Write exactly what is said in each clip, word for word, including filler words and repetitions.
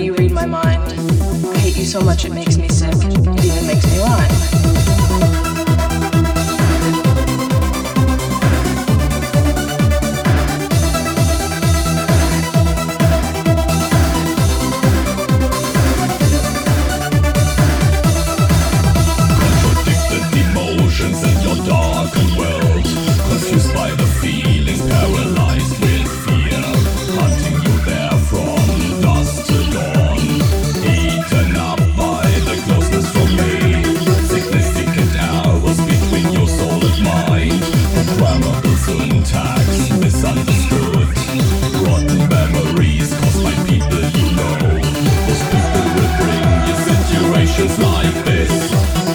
you read my mind. I hate you so much it makes me sick. It even makes me lie. Like this.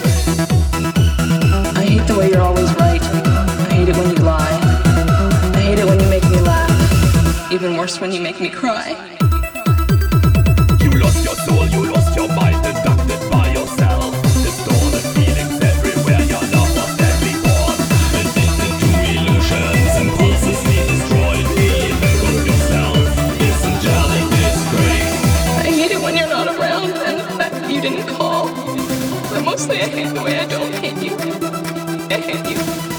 I hate the way you're always right. I hate it when you lie. I hate it when you make me laugh. Even worse when you make me cry. You lost your soul, you lost your mind, abducted by yourself. Distorted feelings everywhere, your love was deadly born. Addicted to illusions, impulsively destroyed. Evil of yourself, this angelic disgrace. I hate it when you're not around and the fact that you didn't call. But mostly I hate the way I don't hate you. I hate you.